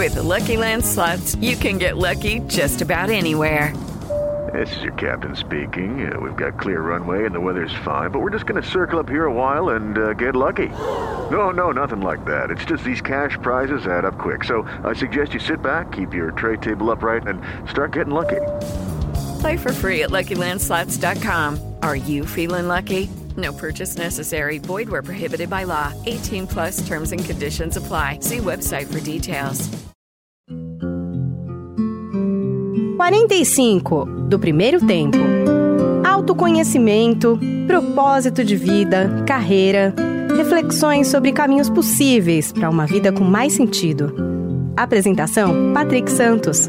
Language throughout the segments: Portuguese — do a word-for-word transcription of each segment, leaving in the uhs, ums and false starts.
With the Lucky Land Slots, you can get lucky just about anywhere. This is your captain speaking. Uh, we've got clear runway and the weather's fine, but we're just going to circle up here a while and uh, get lucky. No, no, nothing like that. It's just these cash prizes add up quick. So I suggest you sit back, keep your tray table upright, and start getting lucky. Play for free at Lucky Land Slots dot com. Are you feeling lucky? No purchase necessary. Void where prohibited by law. eighteen plus terms and conditions apply. See website for details. quarenta e cinco, do primeiro tempo. Autoconhecimento, propósito de vida, carreira, reflexões sobre caminhos possíveis para uma vida com mais sentido. Apresentação, Patrick Santos.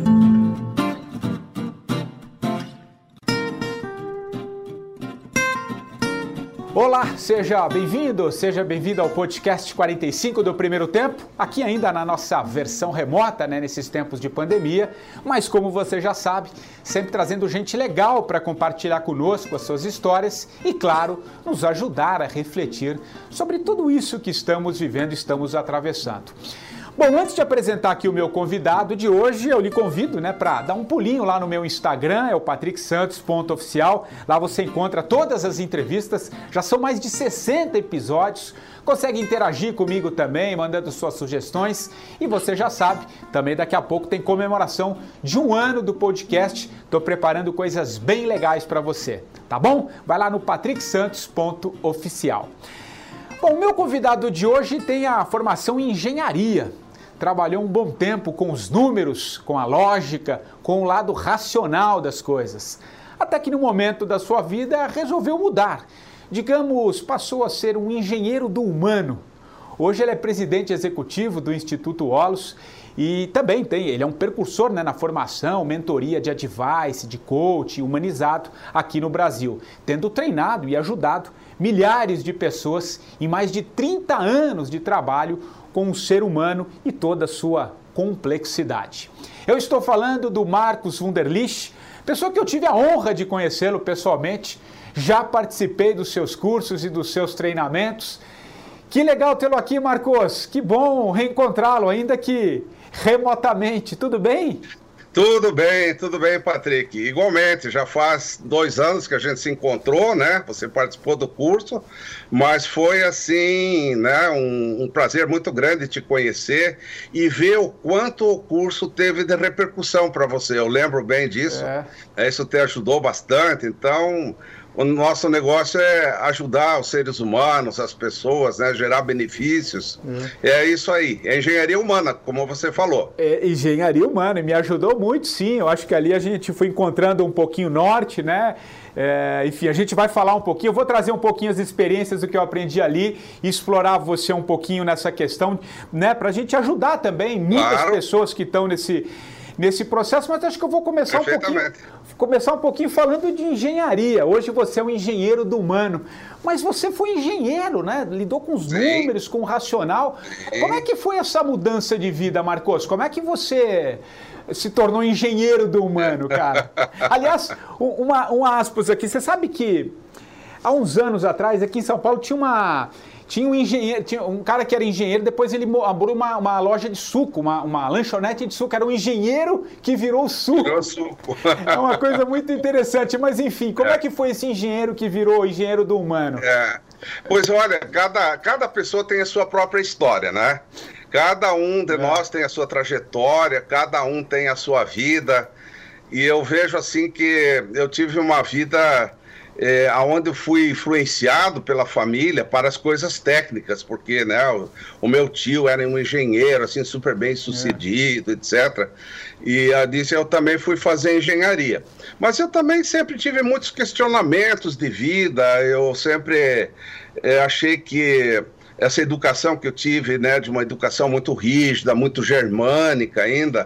Olá, seja bem-vindo, seja bem-vindo ao podcast quarenta e cinco do Primeiro Tempo, aqui ainda na nossa versão remota, né, nesses tempos de pandemia, mas como você já sabe, sempre trazendo gente legal para compartilhar conosco as suas histórias e, claro, nos ajudar a refletir sobre tudo isso que estamos vivendo e estamos atravessando. Bom, antes de apresentar aqui o meu convidado de hoje, eu lhe convido, né, para dar um pulinho lá no meu Instagram, é o patrick santos ponto oficial. Lá você encontra todas as entrevistas, já são mais de sessenta episódios. Consegue interagir comigo também, mandando suas sugestões. E você já sabe, também daqui a pouco tem comemoração de um ano do podcast. Estou preparando coisas bem legais para você, tá bom? Vai lá no patrick santos ponto oficial. Bom, o meu convidado de hoje tem a formação em engenharia. Trabalhou um bom tempo com os números, com a lógica, com o lado racional das coisas. Até que no momento da sua vida resolveu mudar. Digamos, passou a ser um engenheiro do humano. Hoje ele é presidente executivo do Instituto Holos e também tem, ele é um precursor, né, na formação, mentoria de advice, de coach humanizado aqui no Brasil, tendo treinado e ajudado milhares de pessoas em mais de trinta anos de trabalho com o ser humano e toda a sua complexidade. Eu estou falando do Marcos Wunderlich, pessoa que eu tive a honra de conhecê-lo pessoalmente, já participei dos seus cursos e dos seus treinamentos. Que legal tê-lo aqui, Marcos, que bom reencontrá-lo, ainda que remotamente, tudo bem? Tudo bem, tudo bem, Patrick. Igualmente, já faz dois anos que a gente se encontrou, né? Você participou do curso, mas foi assim, né? Um, um prazer muito grande te conhecer e ver o quanto o curso teve de repercussão para você. Eu lembro bem disso. É. Isso te ajudou bastante, então o nosso negócio é ajudar os seres humanos, as pessoas, né, gerar benefícios. Hum. É isso aí, é engenharia humana, como você falou. É engenharia humana, e me ajudou muito, sim. Eu acho que ali a gente foi encontrando um pouquinho norte, né? É, enfim, a gente vai falar um pouquinho, eu vou trazer um pouquinho as experiências do que eu aprendi ali e explorar você um pouquinho nessa questão, né, para a gente ajudar também muitas claro. pessoas que estão nesse... nesse processo, mas acho que eu vou começar um pouquinho, começar um pouquinho falando de engenharia. Hoje você é um engenheiro do humano, mas você foi engenheiro, né? Lidou com os Sim. números, com o racional. Sim. Como é que foi essa mudança de vida, Marcos? Como é que você se tornou engenheiro do humano, cara? Aliás, uma, uma aspas aqui, você sabe que há uns anos atrás, aqui em São Paulo, tinha uma... Tinha um engenheiro, tinha um cara que era engenheiro, depois ele abriu uma, uma loja de suco, uma, uma lanchonete de suco, era um engenheiro que virou suco. Virou suco. É uma coisa muito interessante, mas enfim, como é. é que foi esse engenheiro que virou engenheiro do humano? É. Pois olha, cada, cada pessoa tem a sua própria história, né? Cada um de é. nós tem a sua trajetória, cada um tem a sua vida, e eu vejo assim que eu tive uma vida... É, onde eu fui influenciado pela família para as coisas técnicas, porque, né, o, o meu tio era um engenheiro, assim, super bem sucedido, é. etcétera. E a disse, eu também fui fazer engenharia. Mas eu também sempre tive muitos questionamentos de vida, eu sempre é, achei que essa educação que eu tive, né, de uma educação muito rígida, muito germânica ainda,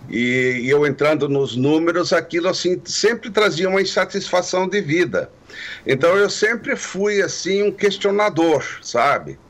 e, e eu entrando nos números, aquilo assim sempre trazia uma insatisfação de vida. Então eu sempre fui assim um questionador, sabe?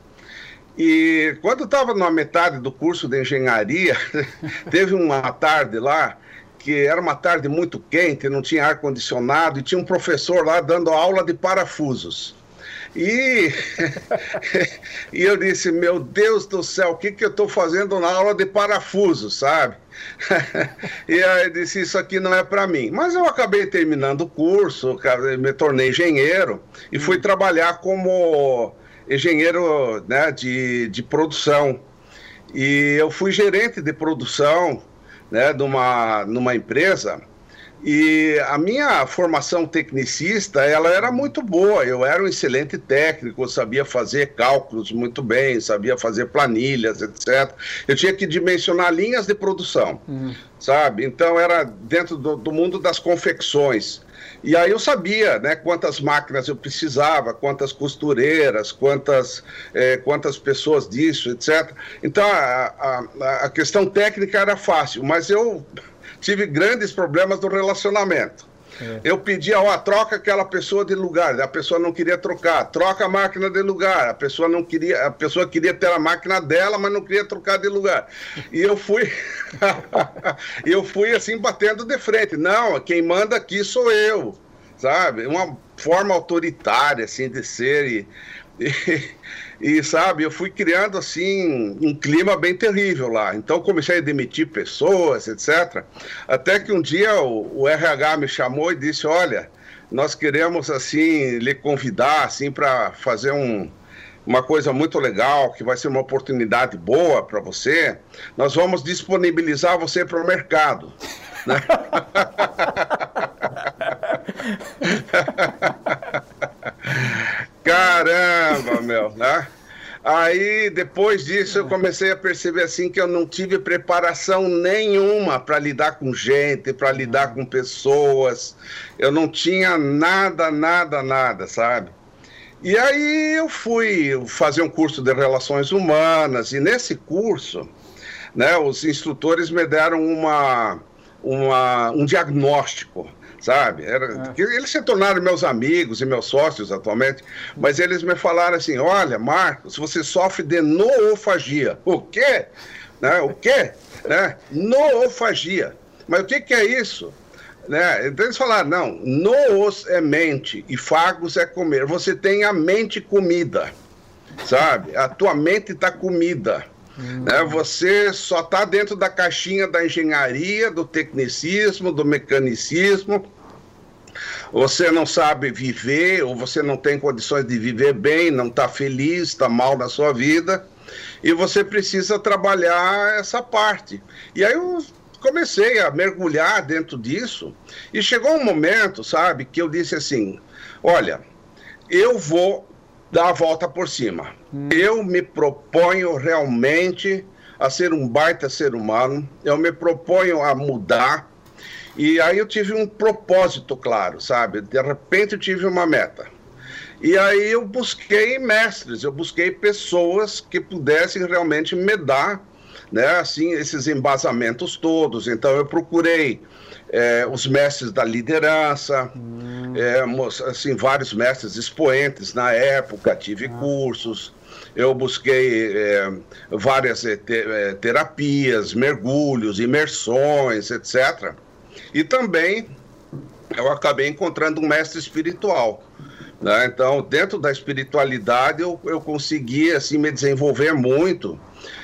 E quando eu estava na metade do curso de engenharia, teve uma tarde lá, que era uma tarde muito quente, não tinha ar-condicionado, e tinha um professor lá dando aula de parafusos. E, e eu disse, meu Deus do céu, o que, que eu estou fazendo na aula de parafuso, sabe? E aí eu disse, isso aqui não é para mim. Mas eu acabei terminando o curso, me tornei engenheiro e hum. fui trabalhar como engenheiro, né, de, de produção. E eu fui gerente de produção, né, numa, numa empresa. E a minha formação tecnicista, ela era muito boa, eu era um excelente técnico, eu sabia fazer cálculos muito bem, sabia fazer planilhas, etcétera. Eu tinha que dimensionar linhas de produção, uhum. sabe? Então era dentro do, do mundo das confecções. E aí eu sabia, né, quantas máquinas eu precisava, quantas costureiras, quantas, eh, quantas pessoas disso, etcétera. Então a, a, a questão técnica era fácil, mas eu... tive grandes problemas no relacionamento. É. Eu pedia, ó, troca aquela pessoa de lugar, a pessoa não queria trocar, troca a máquina de lugar, a pessoa não queria, a pessoa queria ter a máquina dela, mas não queria trocar de lugar. E eu fui, eu fui assim batendo de frente. Não, quem manda aqui sou eu, sabe? Uma forma autoritária assim de ser e, e E, sabe, eu fui criando, assim, um clima bem terrível lá. Então, comecei a demitir pessoas, etcétera. Até que um dia o, o R H me chamou e disse, olha, nós queremos, assim, lhe convidar, assim, para fazer um, uma coisa muito legal, que vai ser uma oportunidade boa para você. Nós vamos disponibilizar você para o mercado, né? Caramba, meu, né? Aí, depois disso, eu comecei a perceber, assim, que eu não tive preparação nenhuma para lidar com gente, para lidar com pessoas. Eu não tinha nada, nada, nada, sabe? E aí eu fui fazer um curso de Relações Humanas, e nesse curso, né, os instrutores me deram uma, uma, um diagnóstico, sabe? Era, é. Eles se tornaram meus amigos e meus sócios atualmente, mas eles me falaram assim, olha, Marcos, você sofre de noofagia. O quê? Né? O quê? Né? Noofagia. Mas o que, que é isso? Né? Então eles falaram, não, noos é mente e fagos é comer. Você tem a mente comida, sabe? A tua mente está comida. Hum. Né? Você só está dentro da caixinha da engenharia, do tecnicismo, do mecanicismo. Você não sabe viver, ou você não tem condições de viver bem, não está feliz, está mal na sua vida, e você precisa trabalhar essa parte. E aí eu comecei a mergulhar dentro disso, e chegou um momento, sabe, que eu disse assim, olha, eu vou dar a volta por cima. Hum. Eu me proponho realmente a ser um baita ser humano, eu me proponho a mudar, e aí eu tive um propósito claro, sabe? De repente eu tive uma meta. E aí eu busquei mestres, eu busquei pessoas que pudessem realmente me dar, né, assim, esses embasamentos todos. Então eu procurei é, os mestres da liderança, hum. é, assim, vários mestres expoentes na época, tive ah. cursos, eu busquei é, várias é, te, é, terapias, mergulhos, imersões, etcétera. E também eu acabei encontrando um mestre espiritual, né? Então, dentro da espiritualidade, eu, eu consegui assim, me desenvolver muito,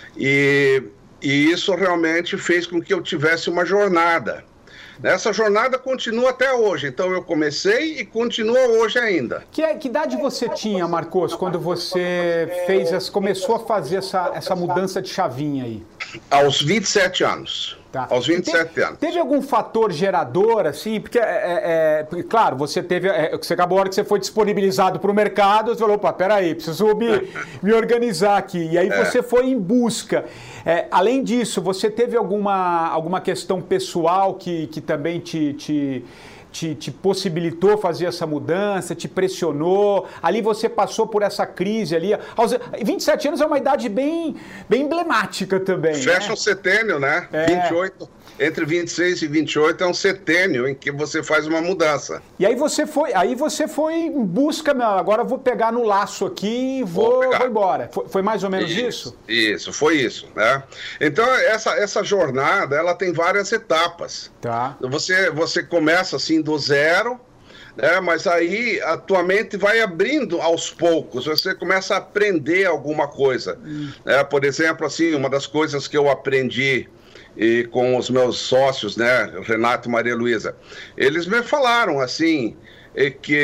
e, e isso realmente fez com que eu tivesse uma jornada. Essa jornada continua até hoje, então eu comecei e continua hoje ainda. Que, que idade você tinha, Marcos, quando você fez as, começou a fazer essa, essa mudança de chavinha aí? Aos vinte e sete anos. Tá. Aos vinte e sete teve, anos. Teve algum fator gerador, assim? Porque, é, é, claro, você teve. É, você acabou a hora que você foi disponibilizado para o mercado, você falou, opa, peraí, preciso me, me organizar aqui. E aí é. você foi em busca. É, além disso, você teve alguma, alguma questão pessoal que, que também te. te Te, te possibilitou fazer essa mudança, te pressionou, ali você passou por essa crise ali, aos vinte e sete anos é uma idade bem, bem emblemática também. Fecha né? um setênio, né? É. vinte e oito, entre vinte e seis e vinte e oito é um setênio em que você faz uma mudança. E aí você foi, aí você foi em busca, meu, agora eu vou pegar no laço aqui e vou, vou, vou embora. Foi, foi mais ou menos isso? Isso, isso foi isso, né? Então essa, essa jornada, ela tem várias etapas. Tá. Você, você começa assim do zero, né? Mas aí a tua mente vai abrindo aos poucos, você começa a aprender alguma coisa. Hum. Né? Por exemplo, assim, uma das coisas que eu aprendi e com os meus sócios, né, Renato e Maria Luísa, eles me falaram assim, que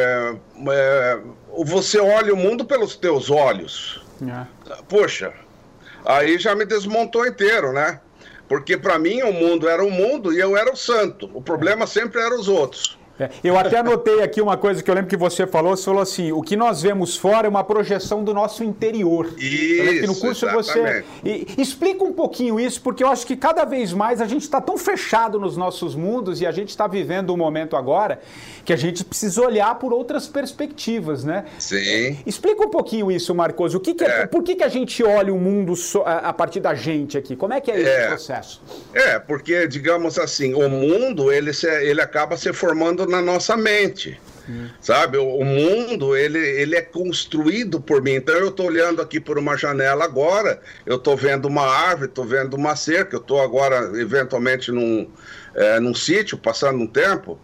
é, você olha o mundo pelos teus olhos. É. Poxa, aí já me desmontou inteiro, né? Porque para mim o mundo era o mundo e eu era o santo. O problema sempre eram os outros. É, eu até anotei aqui uma coisa que eu lembro que você falou, você falou assim, o que nós vemos fora é uma projeção do nosso interior. Isso, eu lembro que no curso exatamente. Você... E, explica um pouquinho isso, porque eu acho que cada vez mais a gente está tão fechado nos nossos mundos e a gente está vivendo um momento agora que a gente precisa olhar por outras perspectivas, né? Sim. Explica um pouquinho isso, Marcos. O que que é, é. Por que, que a gente olha o mundo so, a, a partir da gente aqui? Como é que é, é esse processo? É, porque, digamos assim, o mundo, ele, se, ele acaba se formando na nossa mente, hum. sabe? O, o mundo, ele, ele é construído por mim. Então, eu estou olhando aqui por uma janela agora, eu estou vendo uma árvore, estou vendo uma cerca, eu estou agora, eventualmente, num, é, num sítio, passando um tempo,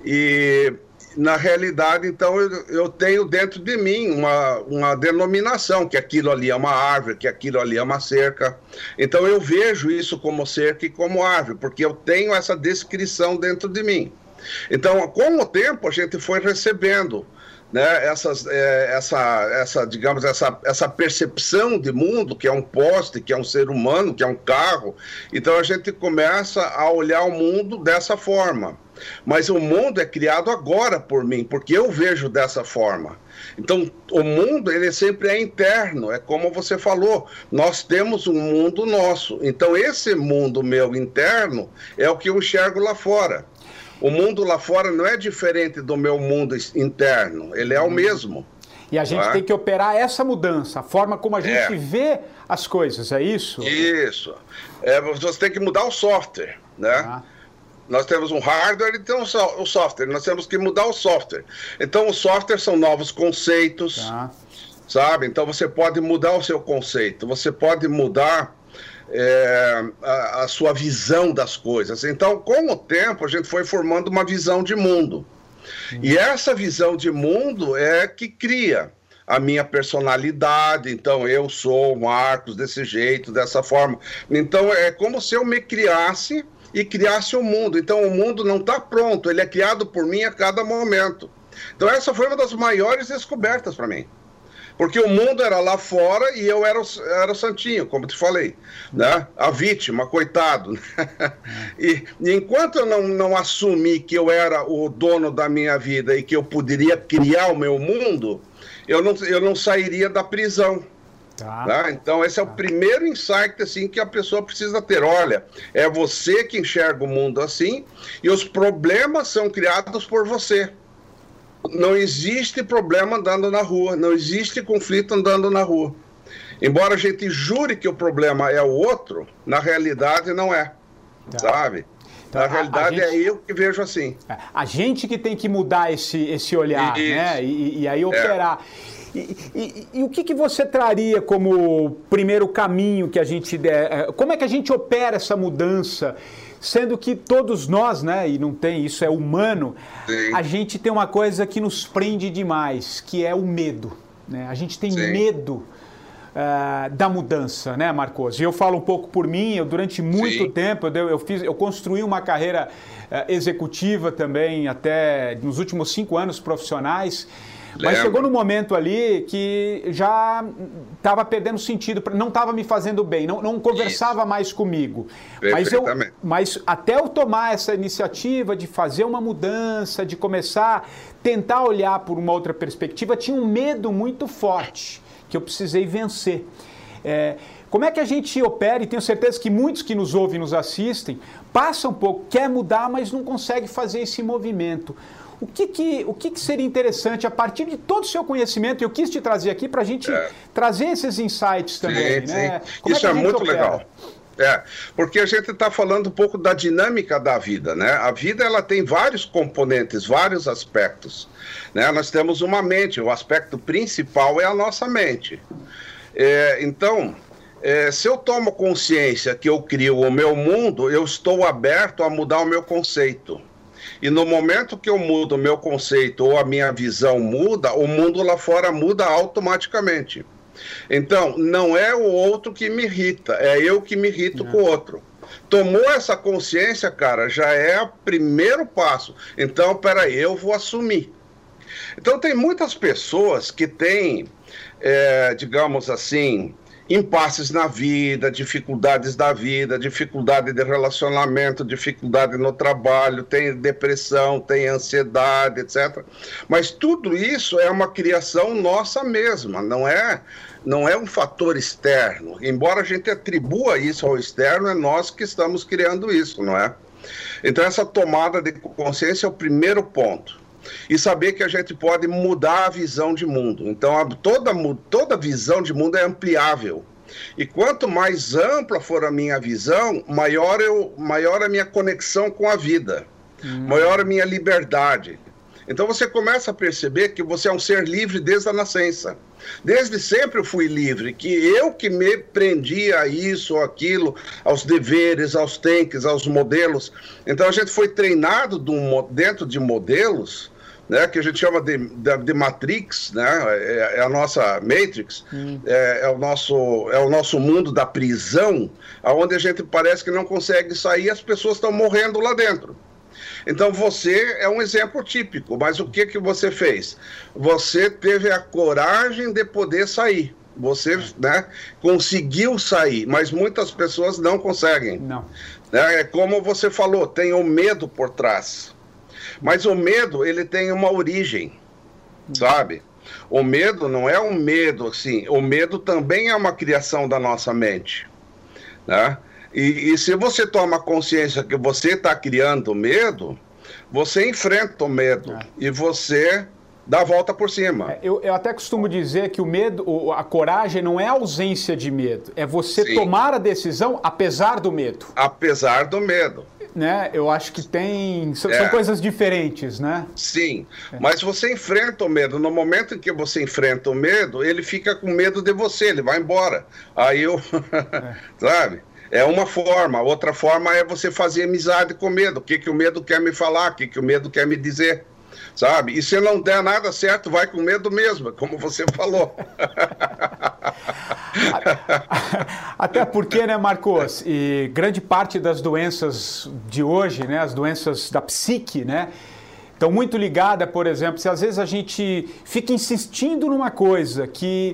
e, na realidade, então, eu, eu tenho dentro de mim uma, uma denominação, que aquilo ali é uma árvore, que aquilo ali é uma cerca. Então, eu vejo isso como cerca e como árvore, porque eu tenho essa descrição dentro de mim. Então, com o tempo, a gente foi recebendo, né, essas, é, essa, essa, digamos, essa, essa percepção de mundo, que é um poste, que é um ser humano, que é um carro. Então, a gente começa a olhar o mundo dessa forma. Mas o mundo é criado agora por mim, porque eu vejo dessa forma. Então, o mundo, ele sempre é interno, é como você falou, nós temos um mundo nosso. Então, esse mundo meu interno é o que eu enxergo lá fora. O mundo lá fora não é diferente do meu mundo interno, ele é o mesmo. E a gente é? tem que operar essa mudança, a forma como a gente é. vê as coisas, é isso? Isso. É, você tem que mudar o software, né? Ah. Nós temos um hardware e temos o software, nós temos que mudar o software. Então, o software são novos conceitos, ah. sabe? Então, você pode mudar o seu conceito, você pode mudar... É, a, a sua visão das coisas. Então, com o tempo, a gente foi formando uma visão de mundo. Uhum. E essa visão de mundo é que cria a minha personalidade. Então, eu sou o Marcos desse jeito, dessa forma. Então, é como se eu me criasse e criasse o mundo. Então, o mundo não está pronto, ele é criado por mim a cada momento. Então, essa foi uma das maiores descobertas para mim. Porque o mundo era lá fora e eu era o, era o santinho, como te falei, né? A vítima, coitado. e, e enquanto eu não, não assumi que eu era o dono da minha vida e que eu poderia criar o meu mundo, eu não, eu não sairia da prisão. Tá. Né? Então esse é o primeiro insight assim, que a pessoa precisa ter. Olha, é você que enxerga o mundo assim e os problemas são criados por você. Não existe problema andando na rua, não existe conflito andando na rua. Embora a gente jure que o problema é o outro, na realidade não é, tá. sabe? Então, na realidade gente, é eu que vejo assim. A gente que tem que mudar esse, esse olhar, Isso. né? E, e aí operar. É. E, e, e o que, que você traria como primeiro caminho que a gente... der? Como é que a gente opera essa mudança? Sendo que todos nós, né, e não tem, isso é humano, Sim. a gente tem uma coisa que nos prende demais, que é o medo. Né? A gente tem Sim. medo uh, da mudança, né, Marcos? E eu falo um pouco por mim, eu durante muito Sim. tempo, eu, eu, fiz, eu construí uma carreira uh, executiva também, até nos últimos cinco anos profissionais, Mas Lembra. chegou no momento ali que já estava perdendo sentido, não estava me fazendo bem, não, não conversava Isso. mais comigo. Mas, eu, mas até eu tomar essa iniciativa de fazer uma mudança, de começar a tentar olhar por uma outra perspectiva, tinha um medo muito forte que eu precisei vencer. É, como é que a gente opera, e tenho certeza que muitos que nos ouvem e nos assistem, passam um pouco, quer mudar, mas não consegue fazer esse movimento. O que, que, o que, que seria interessante, a partir de todo o seu conhecimento, eu quis te trazer aqui para a gente é. trazer esses insights também, sim, né? Sim. Isso é, é muito opera? legal. É, porque a gente está falando um pouco da dinâmica da vida, né? A vida, ela tem vários componentes, vários aspectos, né? Nós temos uma mente, o aspecto principal é a nossa mente. É, então, é, se eu tomo consciência que eu crio o meu mundo, eu estou aberto a mudar o meu conceito. E no momento que eu mudo o meu conceito ou a minha visão muda, o mundo lá fora muda automaticamente. Então, não é o outro que me irrita, é eu que me irrito com o outro. Tomou essa consciência, cara, já é o primeiro passo. Então, peraí, eu vou assumir. Então, tem muitas pessoas que têm, é, digamos assim, impasses na vida, dificuldades da vida, dificuldade de relacionamento, dificuldade no trabalho, tem depressão, tem ansiedade, etcétera. Mas tudo isso é uma criação nossa mesma, não é, não é um fator externo. Embora a gente atribua isso ao externo, é nós que estamos criando isso, não é? Então essa tomada de consciência é o primeiro ponto. E saber que a gente pode mudar a visão de mundo. Então, a, toda, toda visão de mundo é ampliável. E quanto mais ampla for a minha visão, maior, eu, maior a minha conexão com a vida. Hum. Maior a minha liberdade. Então, você começa a perceber que você é um ser livre desde a nascença. Desde sempre eu fui livre, que eu que me prendia a isso ou aquilo, aos deveres, aos tanques, aos modelos. Então, a gente foi treinado dentro de modelos, né, que a gente chama de, de, de Matrix, né, é, é a nossa Matrix, hum. é, é, o nosso, é o nosso mundo da prisão, onde a gente parece que não consegue sair, as pessoas estão morrendo lá dentro. Então você é um exemplo típico, mas o que, que você fez? Você teve a coragem de poder sair, você, né, conseguiu sair, mas muitas pessoas não conseguem. Não. É como você falou, tem o medo por trás. Mas o medo, ele tem uma origem, sabe? O medo não é um medo, assim, o medo também é uma criação da nossa mente, né? E, e se você toma consciência que você está criando medo, você enfrenta o medo é. e você dá a volta por cima. É, eu, eu até costumo dizer que o medo, a coragem não é ausência de medo, é você Sim. tomar a decisão apesar do medo. Apesar do medo. Né? Eu acho que tem... São, é. são coisas diferentes, né? Sim, é. mas você enfrenta o medo. No momento em que você enfrenta o medo, ele fica com medo de você, ele vai embora. Aí eu... é. Sabe? É uma forma. Outra forma é você fazer amizade com o medo. O que, que o medo quer me falar? O que, que o medo quer me dizer? Sabe? E se não der nada certo, vai com medo mesmo, como você falou. Até porque, né, Marcos, e grande parte das doenças de hoje, né, as doenças da psique, né, estão muito ligadas, por exemplo, se às vezes a gente fica insistindo numa coisa que...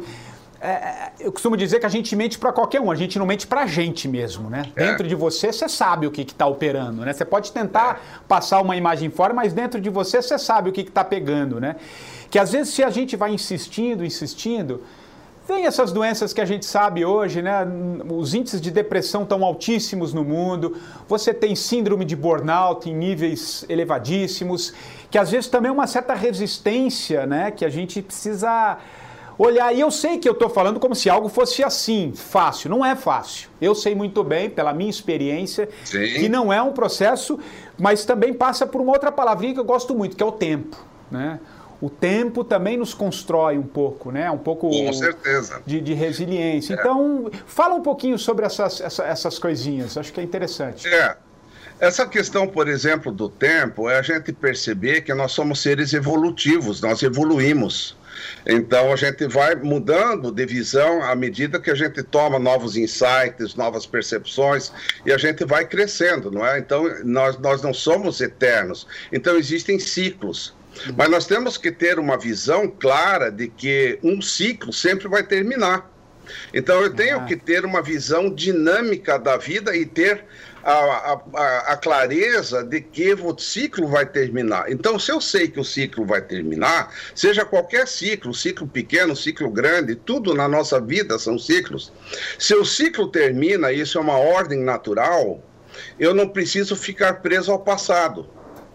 É, eu costumo dizer que a gente mente para qualquer um, a gente não mente para a gente mesmo, né? É. Dentro de você, você sabe o que está operando, né? Você pode tentar é. passar uma imagem fora, mas dentro de você, você sabe o que está pegando, né? Que às vezes, se a gente vai insistindo, insistindo, vem essas doenças que a gente sabe hoje, né? Os índices de depressão estão altíssimos no mundo, você tem síndrome de burnout em níveis elevadíssimos, que às vezes também é uma certa resistência, né? Que a gente precisa... olhar, e eu sei que eu estou falando como se algo fosse assim, fácil. Não é fácil. Eu sei muito bem, pela minha experiência, Sim. que não é um processo, mas também passa por uma outra palavrinha que eu gosto muito, que é o tempo, né? O tempo também nos constrói um pouco, né? Um pouco Com certeza. De, de resiliência. É. Então, fala um pouquinho sobre essas, essa, essas coisinhas, acho que é interessante. É. Essa questão, por exemplo, do tempo, é a gente perceber que nós somos seres evolutivos, nós evoluímos. Então a gente vai mudando de visão à medida que a gente toma novos insights, novas percepções, e a gente vai crescendo, não é? Então nós, nós não somos eternos, então existem ciclos. Mas nós temos que ter uma visão clara de que um ciclo sempre vai terminar. Então eu tenho ah. que ter uma visão dinâmica da vida e ter a, a, a clareza de que o ciclo vai terminar. Então, se eu sei que o ciclo vai terminar, seja qualquer ciclo, ciclo pequeno, ciclo grande, tudo na nossa vida são ciclos. Se o ciclo termina, isso é uma ordem natural, eu não preciso ficar preso ao passado.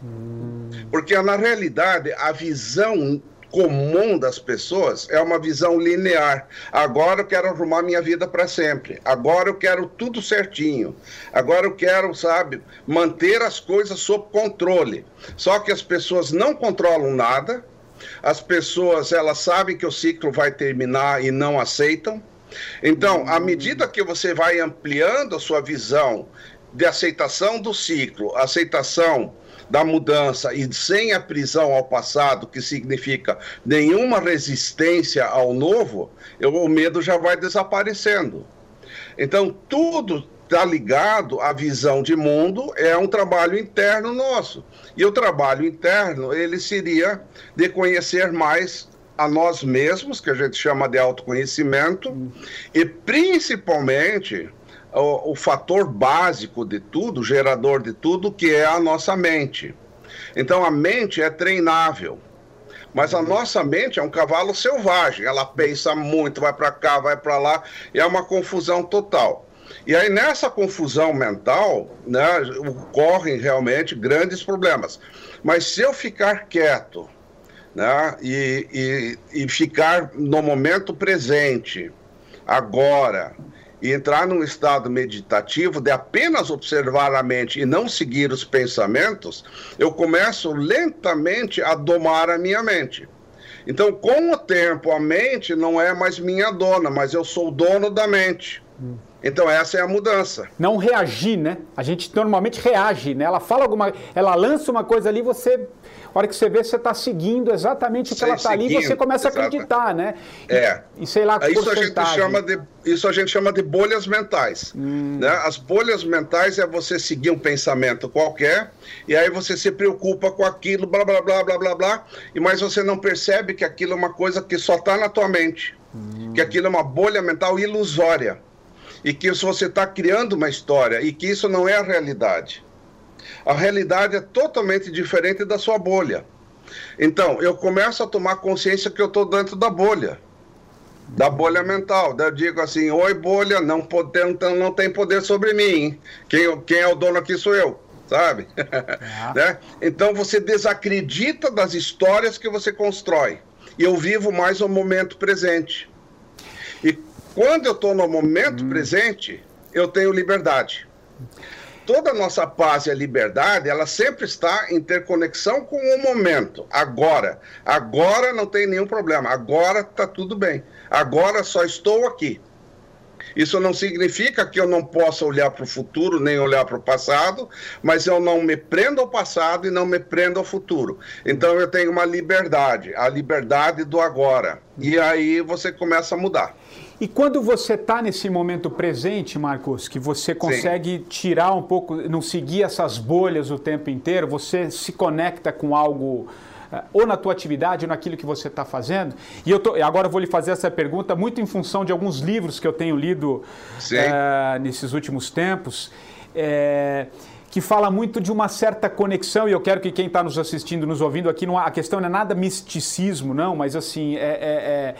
Hum. Porque, na realidade, a visão comum das pessoas é uma visão linear. Agora eu quero arrumar minha vida para sempre. Agora eu quero tudo certinho. Agora eu quero, sabe, manter as coisas sob controle. Só que as pessoas não controlam nada. As pessoas, elas sabem que o ciclo vai terminar e não aceitam. Então, à medida que você vai ampliando a sua visão de aceitação do ciclo, aceitação da mudança e sem a prisão ao passado, que significa nenhuma resistência ao novo, eu, o medo já vai desaparecendo. Então, tudo está ligado à visão de mundo, é um trabalho interno nosso. E o trabalho interno, ele seria de conhecer mais a nós mesmos, que a gente chama de autoconhecimento, e principalmente o, o fator básico de tudo, gerador de tudo, que é a nossa mente. Então, a mente é treinável. Mas a nossa mente é um cavalo selvagem, ela pensa muito, vai para cá, vai para lá, e é uma confusão total. E aí, nessa confusão mental, né, ocorrem realmente grandes problemas. Mas se eu ficar quieto, né, e, e, e ficar no momento presente, agora, e entrar num estado meditativo de apenas observar a mente e não seguir os pensamentos, eu começo lentamente a domar a minha mente. Então, com o tempo, a mente não é mais minha dona, mas eu sou o dono da mente. Então essa é a mudança. Não reagir, né? A gente normalmente reage, né? Ela fala alguma, ela lança uma coisa ali, você, a hora que você vê, você está seguindo exatamente o que Sei, ela está ali, e você começa a acreditar, né? E, é. E sei lá, isso a gente chama de isso a gente chama de bolhas mentais. Hum. Né? As bolhas mentais é você seguir um pensamento qualquer e aí você se preocupa com aquilo, blá blá blá blá blá blá, e mas você não percebe que aquilo é uma coisa que só está na tua mente, hum. que aquilo é uma bolha mental ilusória. E que se você está criando uma história e que isso não é a realidade. A realidade é totalmente diferente da sua bolha. Então, eu começo a tomar consciência que eu estou dentro da bolha. Da bolha mental. Eu digo assim, oi bolha, não, pode, não, não tem poder sobre mim. Quem, quem é o dono aqui sou eu, sabe? É. Né? Então você desacredita das histórias que você constrói. E eu vivo mais o momento presente. E quando eu estou no momento hum. presente, eu tenho liberdade. Toda a nossa paz e a liberdade, ela sempre está em ter conexão com o momento. Agora. Agora não tem nenhum problema. Agora está tudo bem. Agora só estou aqui. Isso não significa que eu não possa olhar para o futuro, nem olhar para o passado, mas eu não me prendo ao passado e não me prendo ao futuro. Então eu tenho uma liberdade, a liberdade do agora. E aí você começa a mudar. E quando você está nesse momento presente, Marcos, que você consegue Sim. tirar um pouco, não seguir essas bolhas o tempo inteiro, você se conecta com algo, ou na tua atividade, ou naquilo que você está fazendo. E eu tô, agora eu vou lhe fazer essa pergunta muito em função de alguns livros que eu tenho lido é, nesses últimos tempos, é, que fala muito de uma certa conexão, e eu quero que quem está nos assistindo, nos ouvindo aqui, não, a questão não é nada misticismo, não, mas assim, é... é, é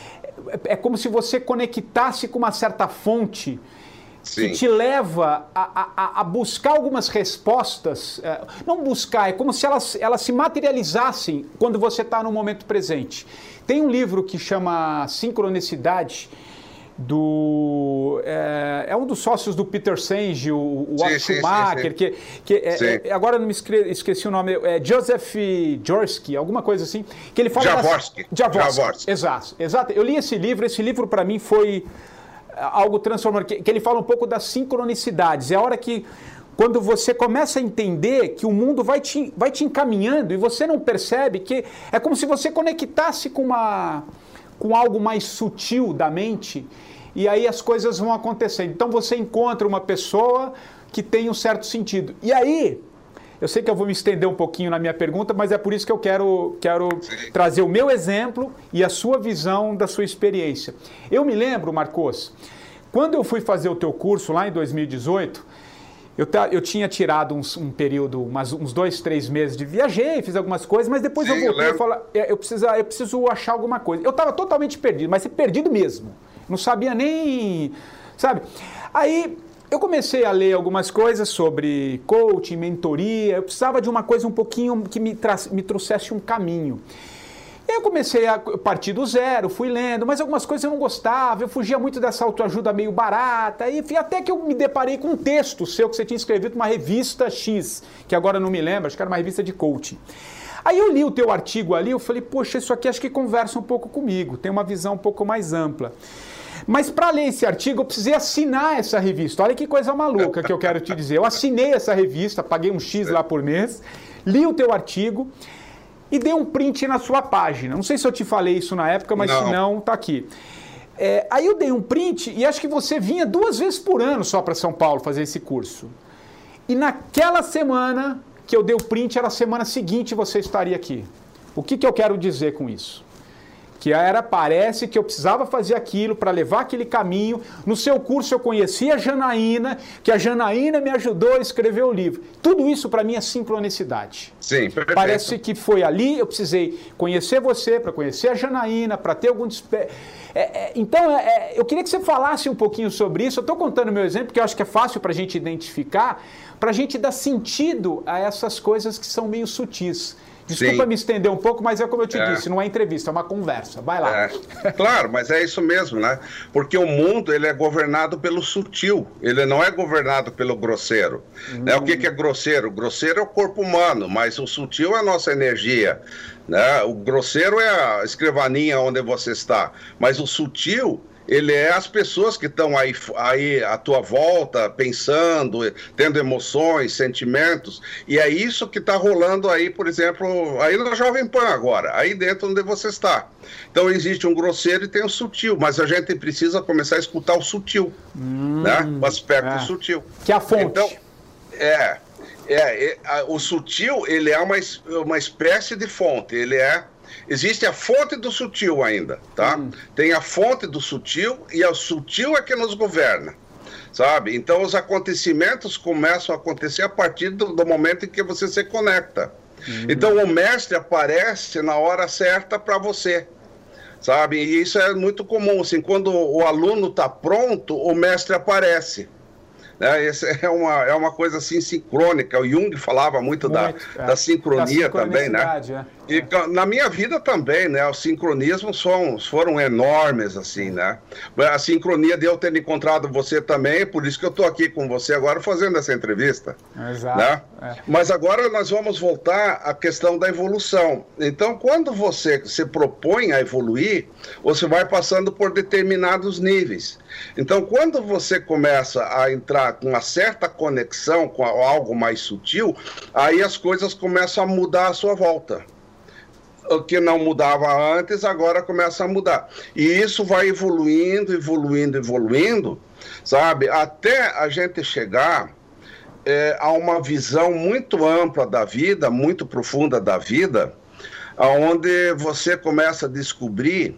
É como se você conectasse com uma certa fonte Sim. que te leva a, a, a buscar algumas respostas. Não buscar, é como se elas, elas se materializassem quando você está no momento presente. Tem um livro que chama Sincronicidade, do, é, é um dos sócios do Peter Senge, o, o Otto Schumacher, sim, sim, sim. que, que é, é, agora não me esque, esqueci o nome, é Joseph Jorsky, alguma coisa assim, que ele fala... Javorsky. Javorsky, Javorsky. Exato, exato. Eu li esse livro, esse livro para mim foi algo transformador, que, que ele fala um pouco das sincronicidades, é a hora que quando você começa a entender que o mundo vai te, vai te encaminhando e você não percebe, que é como se você conectasse com uma... com algo mais sutil da mente, e aí as coisas vão acontecendo. Então você encontra uma pessoa que tem um certo sentido. E aí, eu sei que eu vou me estender um pouquinho na minha pergunta, mas é por isso que eu quero, quero trazer o meu exemplo e a sua visão da sua experiência. Eu me lembro, Marcos, quando eu fui fazer o teu curso lá em dois mil e dezoito, Eu, eu tinha tirado uns, um período, umas, uns dois, três meses de viajei, fiz algumas coisas, mas depois Sim, eu voltei e falei, eu preciso, eu preciso achar alguma coisa. Eu estava totalmente perdido, mas perdido mesmo. Não sabia nem, sabe? Aí eu comecei a ler algumas coisas sobre coaching, mentoria, eu precisava de uma coisa um pouquinho que me, tra- me trouxesse um caminho. Eu comecei a partir do zero, fui lendo, mas algumas coisas eu não gostava, eu fugia muito dessa autoajuda meio barata, e até que eu me deparei com um texto seu que você tinha escrevido numa revista X, que agora não me lembro, acho que era uma revista de coaching. Aí eu li o teu artigo ali, eu falei, poxa, isso aqui acho que conversa um pouco comigo, tem uma visão um pouco mais ampla. Mas para ler esse artigo, eu precisei assinar essa revista. Olha que coisa maluca que eu quero te dizer. Eu assinei essa revista, paguei um X lá por mês, li o teu artigo e dei um print na sua página. Não sei se eu te falei isso na época, mas não. Se não, tá aqui. É, aí eu dei um print e acho que você vinha duas vezes por ano só para São Paulo fazer esse curso. E naquela semana que eu dei o print, era a semana seguinte você estaria aqui. O que, que eu quero dizer com isso? Que era, parece que eu precisava fazer aquilo para levar aquele caminho. No seu curso eu conheci a Janaína, que a Janaína me ajudou a escrever o livro. Tudo isso para mim é sincronicidade. Sim, perfeito. Parece que foi ali, eu precisei conhecer você, para conhecer a Janaína, para ter algum... Despe... É, é, então, é, eu queria que você falasse um pouquinho sobre isso. Eu estou contando o meu exemplo, porque eu acho que é fácil para a gente identificar, para a gente dar sentido a essas coisas que são meio sutis. Desculpa Sim. me estender um pouco, mas é como eu te é. disse, não é entrevista, é uma conversa. Vai lá. É. Claro, mas é isso mesmo, né? Porque o mundo, ele é governado pelo sutil, ele não é governado pelo grosseiro. Hum. Né? O que, que é grosseiro? O grosseiro é o corpo humano, mas o sutil é a nossa energia. Né? O grosseiro é a escrivaninha onde você está, mas o sutil... ele é as pessoas que estão aí, aí à tua volta, pensando, tendo emoções, sentimentos, e é isso que está rolando aí, por exemplo, aí na Jovem Pan agora, aí dentro onde você está. Então existe um grosseiro e tem um sutil, mas a gente precisa começar a escutar o sutil, hum, né? O aspecto é. sutil. Que é a fonte. Então, é, é, é a, o sutil, ele é uma, uma espécie de fonte, ele é existe a fonte do sutil ainda, tá? Hum. Tem a fonte do sutil e o sutil é que nos governa, sabe? Então os acontecimentos começam a acontecer a partir do, do momento em que você se conecta. Hum. Então o mestre aparece na hora certa para você, sabe? E isso é muito comum, assim, quando o aluno está pronto, o mestre aparece. É, essa é uma, é uma coisa assim sincrônica. O Jung falava muito, muito da, é. da sincronia da também, né? É. E na minha vida também, né? Os sincronismos foram, foram enormes, assim, né? A sincronia de eu ter encontrado você também, por isso que eu estou aqui com você agora fazendo essa entrevista. Exato. Né? É. Mas agora nós vamos voltar à questão da evolução. Então, quando você se propõe a evoluir, você vai passando por determinados níveis. Então, quando você começa a entrar com uma certa conexão com algo mais sutil, aí as coisas começam a mudar à sua volta. O que não mudava antes, agora começa a mudar. E isso vai evoluindo, evoluindo, evoluindo, sabe? Até a gente chegar é, a uma visão muito ampla da vida, muito profunda da vida, onde você começa a descobrir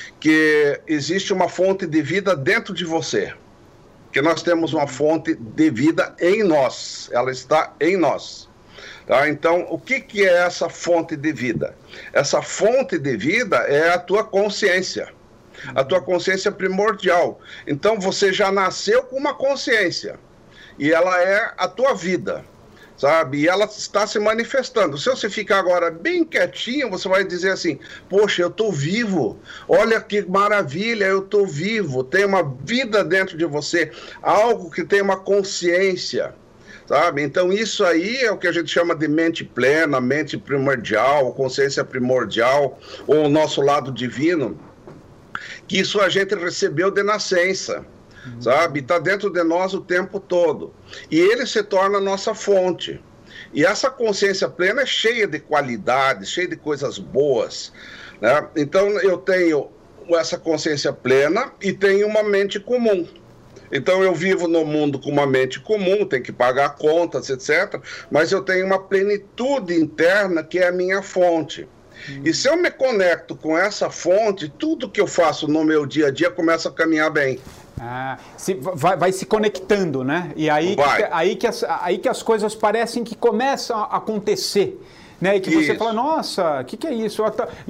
que existe uma fonte de vida dentro de você. Que nós temos uma fonte de vida em nós. Ela está em nós. Tá? Então, o que, que é essa fonte de vida? Essa fonte de vida é a tua consciência, a tua consciência primordial. Então, você já nasceu com uma consciência, e ela é a tua vida, sabe? E ela está se manifestando. Se você ficar agora bem quietinho, você vai dizer assim, poxa, eu estou vivo, olha que maravilha, eu estou vivo, tem uma vida dentro de você, algo que tem uma consciência. Sabe? Então isso aí é o que a gente chama de mente plena, mente primordial, consciência primordial, ou o nosso lado divino, que isso a gente recebeu de nascença, uhum. sabe? Está dentro de nós o tempo todo. E ele se torna a nossa fonte. E essa consciência plena é cheia de qualidades, cheia de coisas boas, né? Então eu tenho essa consciência plena e tenho uma mente comum. Então eu vivo no mundo com uma mente comum, tenho que pagar contas, etcétera. Mas eu tenho uma plenitude interna que é a minha fonte. Hum. E se eu me conecto com essa fonte, tudo que eu faço no meu dia a dia começa a caminhar bem. Ah, se, vai, vai se conectando, né? E aí que, aí, que as, aí que as coisas parecem que começam a acontecer. Né? E que isso. Você fala, nossa, o que, que é isso?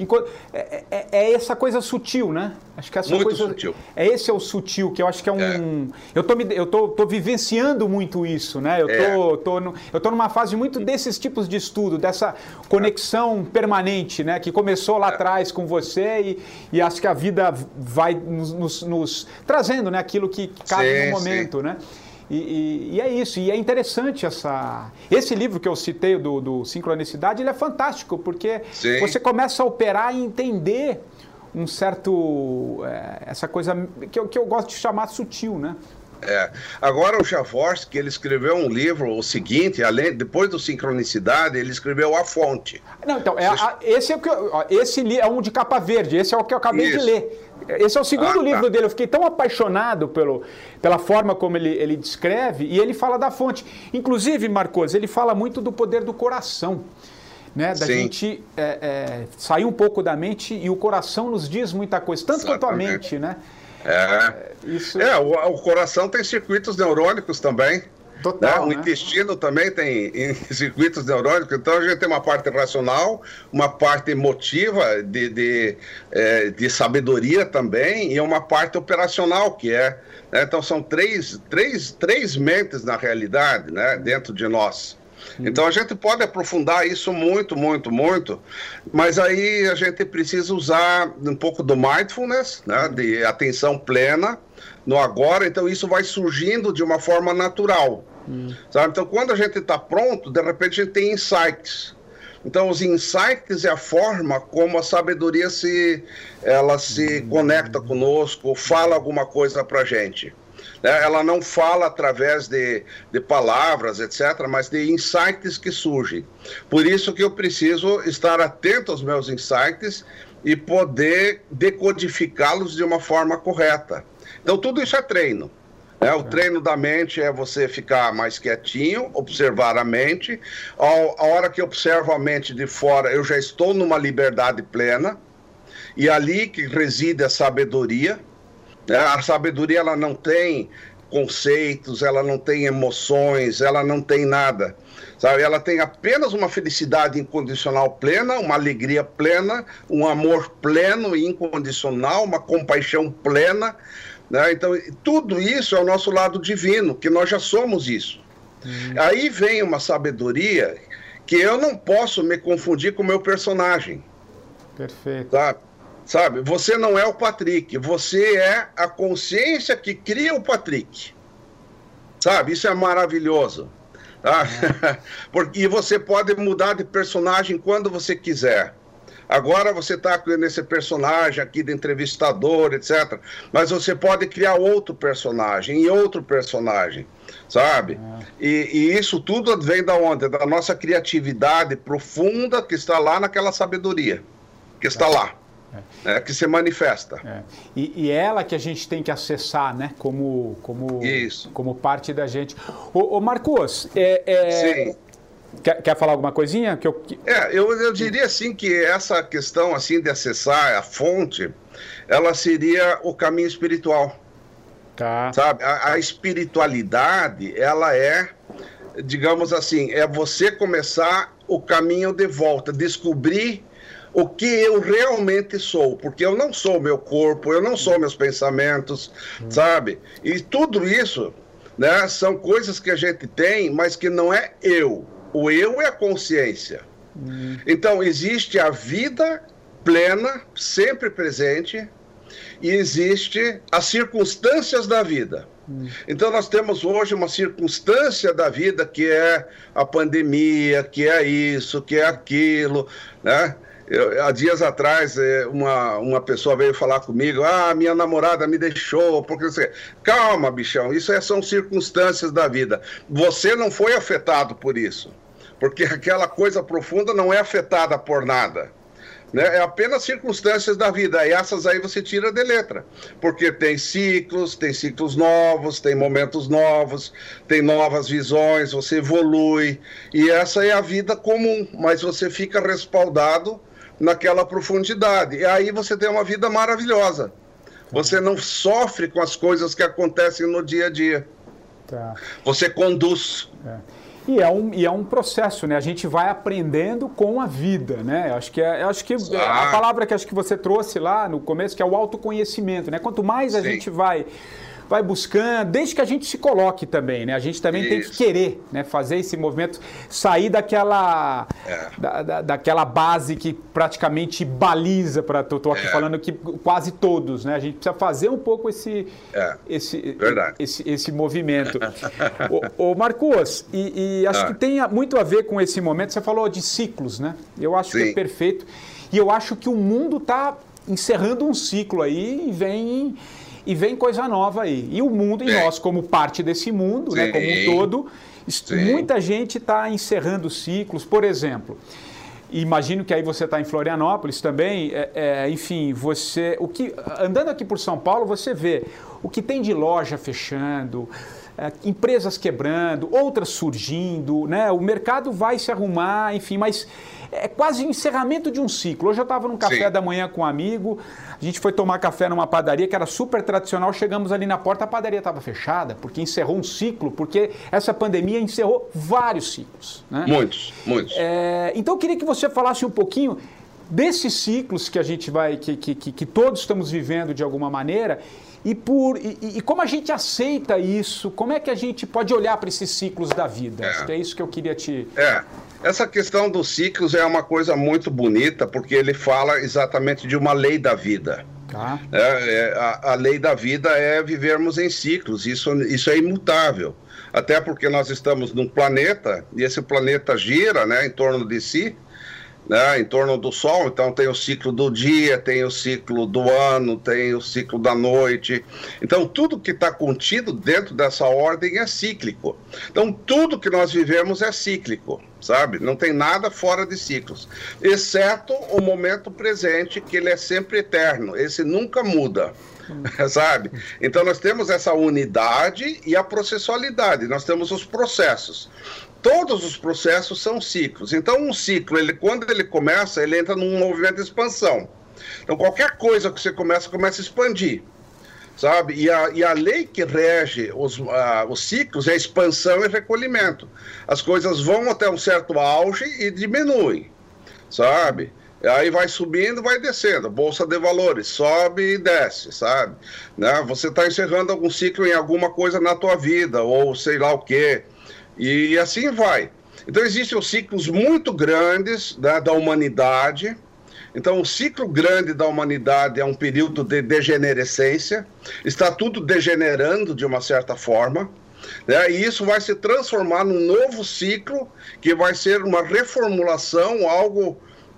É, é, é essa coisa sutil, né? Acho que essa muito coisa, sutil. É esse é o sutil, que eu acho que é um... É. Eu, tô, eu tô, tô vivenciando muito isso, né? Eu tô, é. tô, no, eu tô numa fase muito desses tipos de estudo, dessa conexão é. permanente, né? Que começou lá é. atrás com você e, e acho que a vida vai nos, nos, nos trazendo, né? Aquilo que cabe sim, no momento, sim. né? E, e, e é isso, e é interessante essa... Esse livro que eu citei, do, do Sincronicidade, ele é fantástico, porque sim. você começa a operar e entender um certo, é, essa coisa que eu, que eu gosto de chamar sutil, né? É. Agora o Javorsky, ele escreveu um livro, o seguinte, além, depois do Sincronicidade, ele escreveu A Fonte. Não, então, é, a, esse, é o que eu, ó, esse é um de capa verde, esse é o que eu acabei Isso. de ler. Esse é o segundo ah, livro tá. dele, eu fiquei tão apaixonado pelo, pela forma como ele, ele descreve, e ele fala da fonte. Inclusive, Marcos, ele fala muito do poder do coração. Né, da Sim. gente é, é, sair um pouco da mente, e o coração nos diz muita coisa, tanto Exatamente. quanto a mente, né? É, Isso... é o, o coração tem circuitos neurônicos também. Total, né? O né? intestino também tem circuitos neurônicos, então a gente tem uma parte racional, uma parte emotiva, de, de, é, de sabedoria também, e uma parte operacional, que é... Né? Então são três, três, três mentes na realidade, né? Dentro de nós. Então a gente pode aprofundar isso muito, muito, muito, mas aí a gente precisa usar um pouco do mindfulness, né, de atenção plena no agora, então isso vai surgindo de uma forma natural, hum. sabe? Então quando a gente está pronto, de repente a gente tem insights. Então os insights é a forma como a sabedoria se, ela se conecta conosco, fala alguma coisa para a gente. Ela não fala através de, de palavras, etcétera, mas de insights que surgem. Por isso que eu preciso estar atento aos meus insights e poder decodificá-los de uma forma correta. Então, tudo isso é treino. Né? O treino da mente é você ficar mais quietinho, observar a mente. A hora que eu observo a mente de fora, eu já estou numa liberdade plena. E ali que reside a sabedoria. A sabedoria, ela não tem conceitos, ela não tem emoções, ela não tem nada, sabe? Ela tem apenas uma felicidade incondicional plena, uma alegria plena, um amor pleno e incondicional, uma compaixão plena, né? Então, tudo isso é o nosso lado divino, que nós já somos isso. Hum. Aí vem uma sabedoria que eu não posso me confundir com o meu personagem. Perfeito. Sabe? Sabe, você não é o Patrick, você é a consciência que cria o Patrick. Sabe, isso é maravilhoso. Tá? É. Porque você pode mudar de personagem quando você quiser. Agora você está criando esse personagem aqui de entrevistador, etcétera. Mas você pode criar outro personagem e outro personagem, sabe? É. E, e isso tudo vem da onde? Da nossa criatividade profunda que está lá naquela sabedoria, que está é. lá. É. É, que se manifesta. É. E, e ela que a gente tem que acessar, né? Como, como, Isso. como parte da gente. Ô, ô Marcos, é, é... Sim. Quer, quer falar alguma coisinha? Que eu... É, eu, eu diria assim que essa questão assim de acessar a fonte, ela seria o caminho espiritual. Tá. Sabe? A, a espiritualidade, ela é, digamos assim, é você começar o caminho de volta, descobrir o que eu realmente sou, porque eu não sou meu corpo, eu não sou meus pensamentos, hum. sabe? E tudo isso, né, são coisas que a gente tem, mas que não é eu. O eu é a consciência. Hum. Então, existe a vida plena, sempre presente, e existe as circunstâncias da vida. Hum. Então, nós temos hoje uma circunstância da vida que é a pandemia, que é isso, que é aquilo, né? Eu, há dias atrás, uma, uma pessoa veio falar comigo, ah, minha namorada me deixou, porque você... Calma, bichão, isso é, são circunstâncias da vida. Você não foi afetado por isso, porque aquela coisa profunda não é afetada por nada. Né? É apenas circunstâncias da vida, e essas aí você tira de letra, porque tem ciclos, tem ciclos novos, tem momentos novos, tem novas visões, você evolui, e essa é a vida comum, mas você fica respaldado naquela profundidade, e aí você tem uma vida maravilhosa. Você não sofre com as coisas que acontecem no dia a dia. Tá. Você conduz. É. E, é um, e é um processo, né? A gente vai aprendendo com a vida, né? Acho que, é, acho que ah. a palavra que acho que você trouxe lá no começo, que é o autoconhecimento, né? Quanto mais a Sim. gente vai... vai buscando, desde que a gente se coloque também, né? A gente também Isso. tem que querer, né? Fazer esse movimento, sair daquela, é. da, da, daquela base que praticamente baliza, para tô aqui é. falando que quase todos, né? A gente precisa fazer um pouco esse, é. esse, esse, esse movimento. ô, ô Marcos, e, e acho ah. que tem muito a ver com esse momento, você falou de ciclos, né? Eu acho Sim. que é perfeito. E eu acho que o mundo está encerrando um ciclo aí e vem, e vem coisa nova aí. E o mundo, e nós como parte desse mundo, né, como um todo, Sim. muita gente está encerrando ciclos, por exemplo... Imagino que aí você está em Florianópolis também, é, é, enfim, você, o que, andando aqui por São Paulo, você vê o que tem de loja fechando, é, empresas quebrando, outras surgindo, né? O mercado vai se arrumar, enfim, mas é quase o encerramento de um ciclo. Hoje eu estava num café Sim. da manhã com um amigo, a gente foi tomar café numa padaria que era super tradicional, chegamos ali na porta, a padaria estava fechada, porque encerrou um ciclo, porque essa pandemia encerrou vários ciclos. Né? Muitos, muitos. É, então eu queria que você falasse um pouquinho desses ciclos que a gente vai, que, que, que, que todos estamos vivendo de alguma maneira, e, por, e, e como a gente aceita isso, como é que a gente pode olhar para esses ciclos da vida? É. Acho que é isso que eu queria te... É. Essa questão dos ciclos é uma coisa muito bonita, porque ele fala exatamente de uma lei da vida. Tá. É, é, a, a lei da vida é vivermos em ciclos, isso, isso é imutável. Até porque nós estamos num planeta, e esse planeta gira, né, em torno de si, né, em torno do Sol. Então tem o ciclo do dia, tem o ciclo do ano, tem o ciclo da noite. Então tudo que está contido dentro dessa ordem é cíclico. Então tudo que nós vivemos é cíclico, sabe? Não tem nada fora de ciclos, exceto o momento presente, que ele é sempre eterno, esse nunca muda. Sabe? Então nós temos essa unidade e a processualidade, nós temos os processos. Todos os processos são ciclos. Então um ciclo, ele, quando ele começa, ele entra num movimento de expansão. Então qualquer coisa que você começa, começa a expandir, sabe? E a, e a lei que rege os, uh, os ciclos é expansão e recolhimento. As coisas vão até um certo auge e diminuem, sabe? Aí vai subindo, vai descendo, bolsa de valores, sobe e desce, sabe? Né? Você está encerrando algum ciclo em alguma coisa na tua vida, ou sei lá o quê, e assim vai. Então existem os ciclos muito grandes, né, da humanidade. Então o ciclo grande da humanidade é um período de degenerescência, está tudo degenerando de uma certa forma, né? E isso vai se transformar num novo ciclo, que vai ser uma reformulação, algo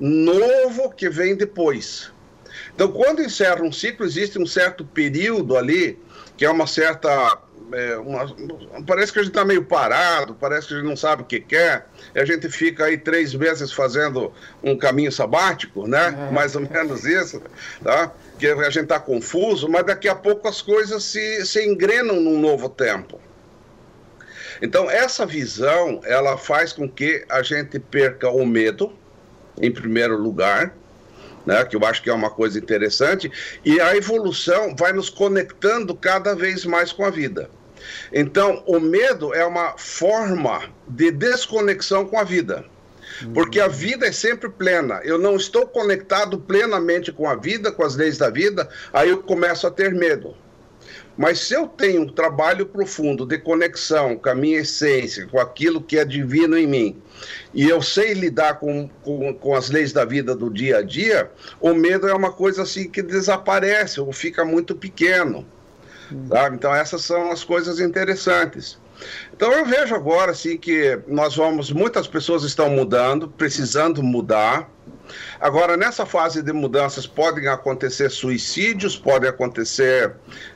novo que vem depois. Então, quando encerra um ciclo, existe um certo período ali, que é uma certa... É, uma, parece que a gente está meio parado, parece que a gente não sabe o que quer, e a gente fica aí três meses fazendo um caminho sabático, né? É, mais ou é. menos isso, tá? Que a gente está confuso, mas daqui a pouco as coisas se, se engrenam num novo tempo. Então, essa visão, ela faz com que a gente perca o medo, em primeiro lugar, né, que eu acho que é uma coisa interessante, e a evolução vai nos conectando cada vez mais com a vida. Então, o medo é uma forma de desconexão com a vida, porque a vida é sempre plena. Eu não estou conectado plenamente com a vida, com as leis da vida, aí eu começo a ter medo. Mas se eu tenho um trabalho profundo de conexão com a minha essência, com aquilo que é divino em mim, e eu sei lidar com, com, com as leis da vida do dia a dia, o medo é uma coisa assim que desaparece, ou fica muito pequeno. Sabe? Então essas são as coisas interessantes. Então eu vejo agora assim que nós vamos, muitas pessoas estão mudando, precisando mudar. Agora, nessa fase de mudanças, podem acontecer suicídios, podem acontecer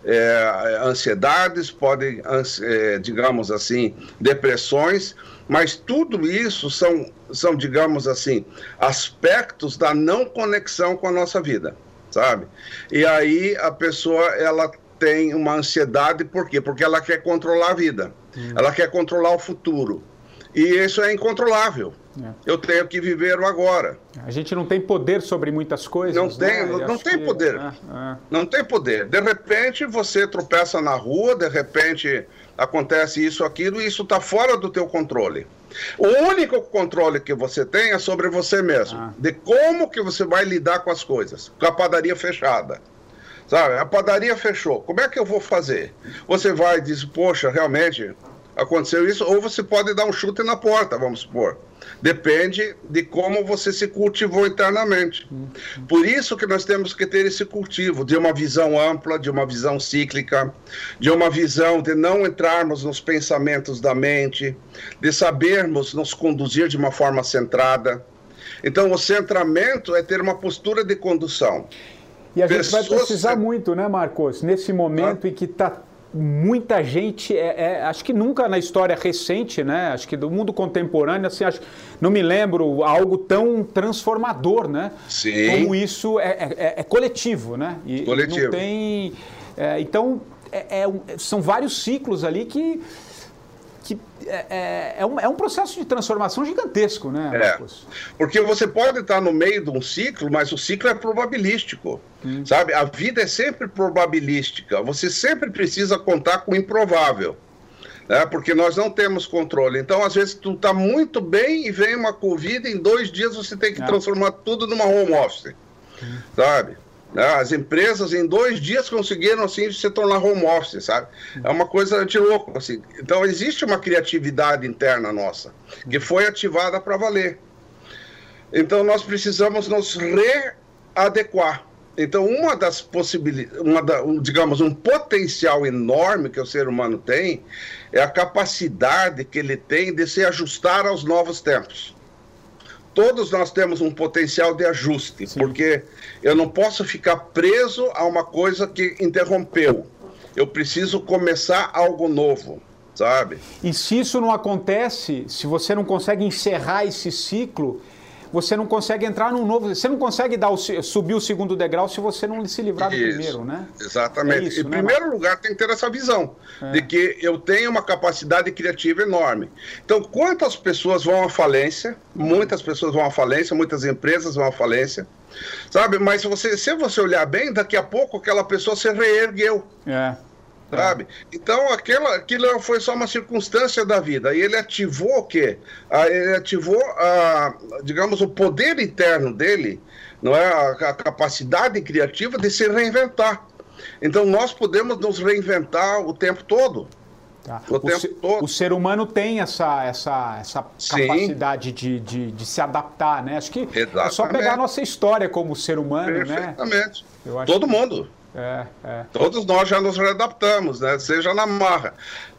é, ansiedades, podem, é, digamos assim, depressões, mas tudo isso são, são, digamos assim, aspectos da não conexão com a nossa vida, sabe? E aí a pessoa, ela tem uma ansiedade, por quê? Porque ela quer controlar a vida, hum. ela quer controlar o futuro, e isso é incontrolável. É. Eu tenho que viver o agora. A gente não tem poder sobre muitas coisas. Não tem, né? não, não tem que... poder. É, é. Não tem poder. De repente você tropeça na rua, de repente acontece isso, aquilo, e isso está fora do teu controle. O único controle que você tem é sobre você mesmo. Ah. De como que você vai lidar com as coisas. Com a padaria fechada. Sabe? A padaria fechou. Como é que eu vou fazer? Você vai e diz, poxa, realmente aconteceu isso, ou você pode dar um chute na porta, vamos supor. Depende de como você se cultivou internamente. Por isso que nós temos que ter esse cultivo de uma visão ampla, de uma visão cíclica, de uma visão de não entrarmos nos pensamentos da mente, de sabermos nos conduzir de uma forma centrada. Então, o centramento é ter uma postura de condução. E a gente pessoas... vai precisar muito, né, Marcos? Nesse momento ah. em que está muita gente, é, é, acho que nunca na história recente, né? Acho que do mundo contemporâneo, assim, acho, não me lembro algo tão transformador, né? Sim. Como isso é, é, é coletivo, né? E, coletivo. Não tem, é, então, é, é, são vários ciclos ali que, que é, é, um, é um processo de transformação gigantesco, né, Marcos? É, porque você pode estar no meio de um ciclo, mas o ciclo é probabilístico. Hum. Sabe? A vida é sempre probabilística. Você sempre precisa contar com o improvável, né? Porque nós não temos controle. Então, às vezes, tu está muito bem e vem uma Covid, em dois dias você tem que é. transformar tudo numa home office. Hum. Sabe? As empresas, em dois dias, conseguiram, assim, se tornar home office, sabe? É uma coisa de louco, assim. Então, existe uma criatividade interna nossa, que foi ativada para valer. Então, nós precisamos nos readequar. Então, uma das possibilidades, uma da, um, digamos, um potencial enorme que o ser humano tem é a capacidade que ele tem de se ajustar aos novos tempos. Todos nós temos um potencial de ajuste, Sim. porque eu não posso ficar preso a uma coisa que interrompeu. Eu preciso começar algo novo, sabe? E se isso não acontece, se você não consegue encerrar esse ciclo, você não consegue entrar num novo... Você não consegue dar o, subir o segundo degrau se você não se livrar do isso, primeiro, né? Exatamente. É isso, em né, primeiro Marcos? lugar, tem que ter essa visão é. de que eu tenho uma capacidade criativa enorme. Então, quantas pessoas vão à falência? Muitas pessoas vão à falência, muitas empresas vão à falência, sabe? Mas se você, se você olhar bem, daqui a pouco aquela pessoa se reergueu. É. Sabe? Então, aquela, aquilo foi só uma circunstância da vida. E ele ativou o quê? Ah, ele ativou, a, digamos, o poder interno dele, não é? a, a capacidade criativa de se reinventar. Então, nós podemos nos reinventar o tempo todo. Tá. O, o, tempo se, todo. O ser humano tem essa, essa, essa capacidade de, de, de se adaptar, né? Acho que Exatamente. é só pegar a nossa história como ser humano, Perfeitamente. né? Eu acho Todo que... mundo. É, é. Todos nós já nos readaptamos, né? Seja na marra.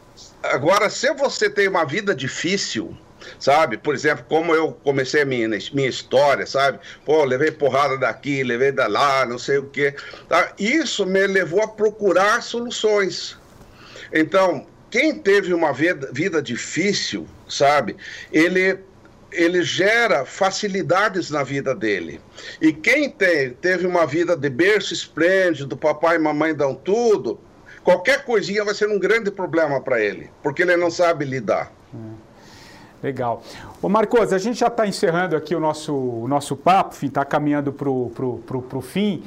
Agora, se você tem uma vida difícil, sabe? Por exemplo, como eu comecei a minha, minha história, sabe? Pô, levei porrada daqui, levei da lá, não sei o quê. Tá? Isso me levou a procurar soluções. Então, quem teve uma vida, vida difícil, sabe? Ele... ele gera facilidades na vida dele. E quem tem, teve uma vida de berço esplêndido, papai e mamãe dão tudo, qualquer coisinha vai ser um grande problema para ele, porque ele não sabe lidar. Legal. Ô Marcos, a gente já está encerrando aqui o nosso, o nosso papo, está caminhando para o pro, pro, pro fim.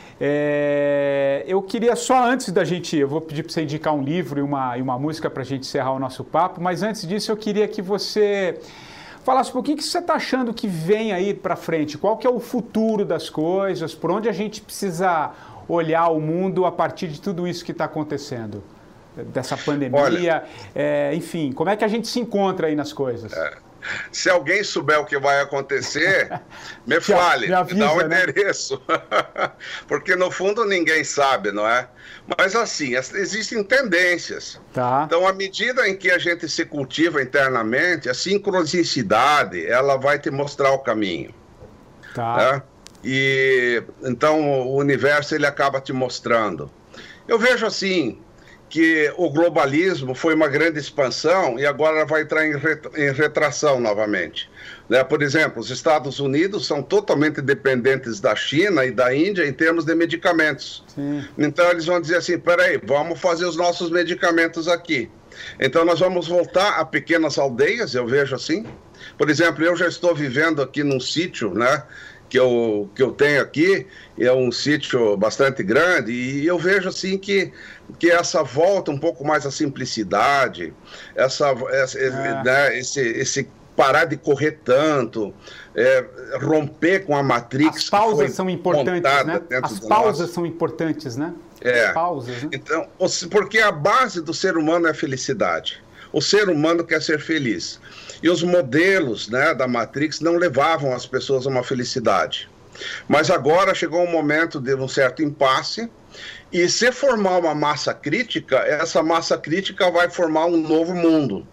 É, eu queria só antes da gente, eu vou pedir para você indicar um livro e uma, e uma música para a gente encerrar o nosso papo, mas antes disso eu queria que você... falasse um pouquinho o que você está achando que vem aí para frente, qual que é o futuro das coisas, por onde a gente precisa olhar o mundo a partir de tudo isso que está acontecendo, dessa pandemia, Olha, é, enfim, como é que a gente se encontra aí nas coisas? É, se alguém souber o que vai acontecer, me fale, me, avisa, me dá um né? endereço, porque no fundo ninguém sabe, não é? Mas assim, existem tendências. Tá. Então, à medida em que a gente se cultiva internamente, a sincronicidade, ela vai te mostrar o caminho. Tá. Né? E então o universo ele acaba te mostrando. Eu vejo assim que o globalismo foi uma grande expansão e agora vai entrar em, ret em retração novamente. Né? Por exemplo, os Estados Unidos são totalmente dependentes da China e da Índia em termos de medicamentos. Sim. Então eles vão dizer assim, peraí, vamos fazer os nossos medicamentos aqui. Então nós vamos voltar a pequenas aldeias, eu vejo assim. Por exemplo, eu já estou vivendo aqui num sítio, né? Que eu, que eu tenho aqui, é um sítio bastante grande, e eu vejo assim que, que essa volta um pouco mais à simplicidade, essa, essa, é. né, esse, esse parar de correr tanto, é, romper com a Matrix. As pausas são importantes, né? As pausas nosso. são importantes, né? É. As pausas, né? Então, porque a base do ser humano é a felicidade. O ser humano quer ser feliz. E os modelos, né, da Matrix não levavam as pessoas a uma felicidade. Mas agora chegou um momento de um certo impasse, e se formar uma massa crítica, essa massa crítica vai formar um novo mundo.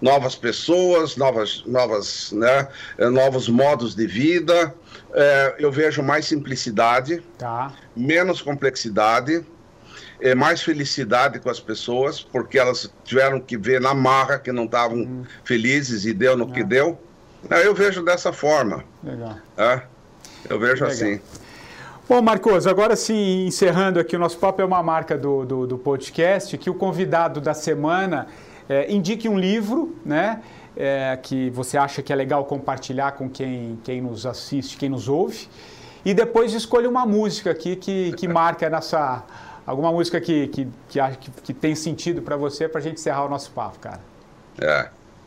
novas pessoas, novas, novas, né, novos modos de vida. É, eu vejo mais simplicidade, tá. menos complexidade, é, mais felicidade com as pessoas, porque elas tiveram que ver na marra que não estavam hum. felizes e deu no é. que deu. É, eu vejo dessa forma. Legal. É, eu vejo Legal. assim. Bom, Marcos, agora sim, encerrando aqui, o nosso papo é uma marca do, do, do podcast, que o convidado da semana é, indique um livro, né, é, que você acha que é legal compartilhar com quem, quem nos assiste, quem nos ouve, e depois escolha uma música aqui que, que marca nessa... alguma música que, que, que, que, que tem sentido para você, para a gente encerrar o nosso papo, cara. É.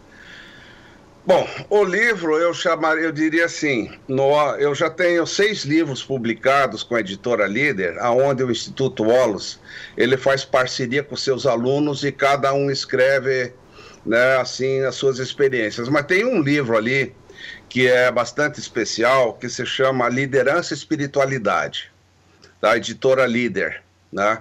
Bom, o livro eu chamaria, eu diria assim, no, eu já tenho seis livros publicados com a editora Líder, aonde o Instituto Holos, ele faz parceria com seus alunos e cada um escreve, né, assim, as suas experiências. Mas tem um livro ali que é bastante especial, que se chama Liderança e Espiritualidade, da editora Líder, né?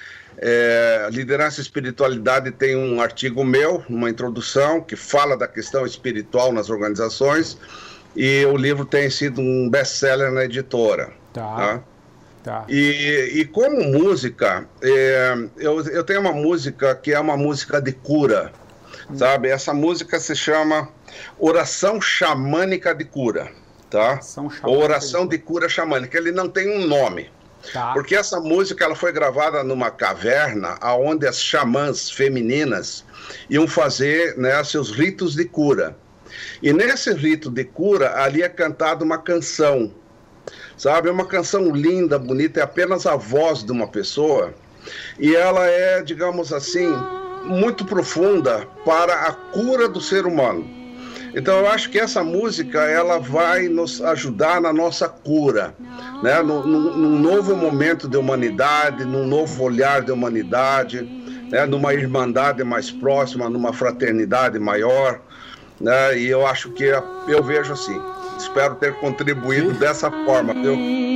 É, Liderança e Espiritualidade tem um artigo meu, uma introdução, que fala da questão espiritual nas organizações, e o livro tem sido um best-seller na editora. Tá. Tá? Tá. E, e como música, é, eu, eu tenho uma música que é uma música de cura, hum. sabe? Essa música se chama Oração Xamânica de Cura, tá? Ou Oração de Cura Xamânica. Ele não tem um nome. Tá. Porque essa música ela foi gravada numa caverna onde as xamãs femininas iam fazer, né, seus ritos de cura. E nesse rito de cura, ali é cantada uma canção, sabe? É uma canção linda, bonita, é apenas a voz de uma pessoa. E ela é, digamos assim, muito profunda para a cura do ser humano. Então eu acho que essa música ela vai nos ajudar na nossa cura, né? Num, num novo momento de humanidade, num novo olhar de humanidade, né? Numa irmandade mais próxima, numa fraternidade maior, né? E eu acho que eu vejo assim, espero ter contribuído dessa forma, viu?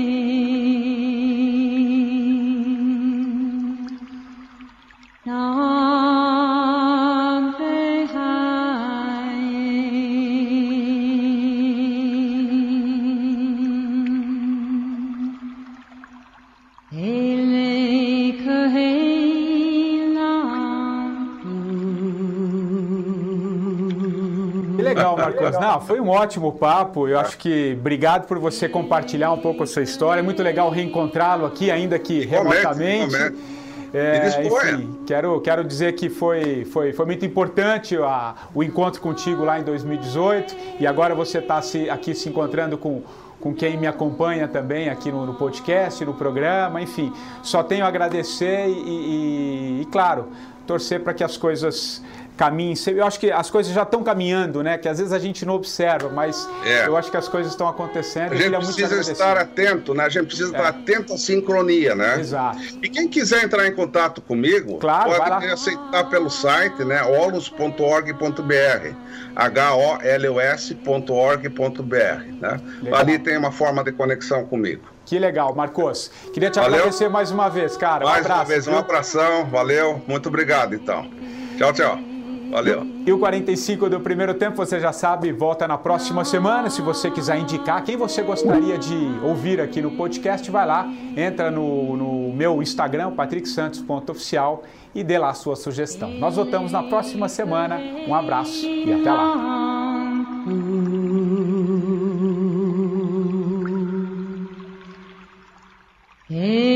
Legal, Marcos. Não, foi um ótimo papo. Eu acho que obrigado por você compartilhar um pouco a sua história. É muito legal reencontrá-lo aqui, ainda que remotamente. É, enfim, quero, quero dizer que foi, foi, foi muito importante a, o encontro contigo lá em dois mil e dezoito e agora você está se, aqui se encontrando com, com quem me acompanha também aqui no, no podcast, no programa. Enfim, só tenho a agradecer e, e, e claro, torcer para que as coisas caminhem. Eu acho que as coisas já estão caminhando, né? Que às vezes a gente não observa, mas é. eu acho que as coisas estão acontecendo. A gente precisa estar atento, né? A gente precisa é. estar atento à sincronia, né? Exato. E quem quiser entrar em contato comigo, claro, pode aceitar pelo site, né? holos ponto org ponto br, H O L O S ponto org ponto br, né? Ali tem uma forma de conexão comigo. Que legal, Marcos. Queria te valeu. agradecer mais uma vez, cara. Mais um abraço, uma vez, viu? Um abração, valeu, muito obrigado, então. Tchau, tchau. Valeu. E o quarenta e cinco do Primeiro Tempo, você já sabe, volta na próxima semana. Se você quiser indicar quem você gostaria de ouvir aqui no podcast, vai lá, entra no, no meu Instagram, patrick santos ponto oficial, e dê lá a sua sugestão. Nós voltamos na próxima semana. Um abraço e até lá. Hey.